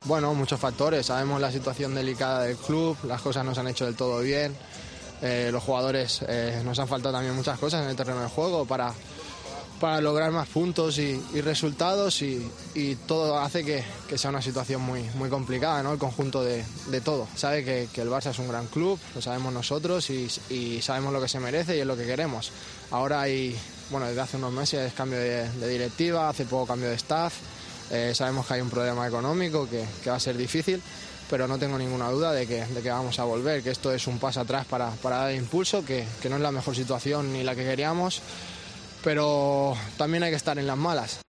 Bueno, muchos factores. Sabemos la situación delicada del club, las cosas no se han hecho del todo bien. Los jugadores nos han faltado también muchas cosas en el terreno de juego para lograr más puntos y resultados y todo hace que sea una situación muy complicada, ¿no? El conjunto de todo. Sabe que el Barça es un gran club, lo sabemos nosotros y sabemos lo que se merece y es lo que queremos. Ahora hay, bueno, desde hace unos meses cambio de directiva, hace poco cambio de staff, sabemos que hay un problema económico que va a ser difícil, pero no tengo ninguna duda de que vamos a volver, que esto es un paso atrás para dar impulso, que no es la mejor situación ni la que queríamos, pero también hay que estar en las malas.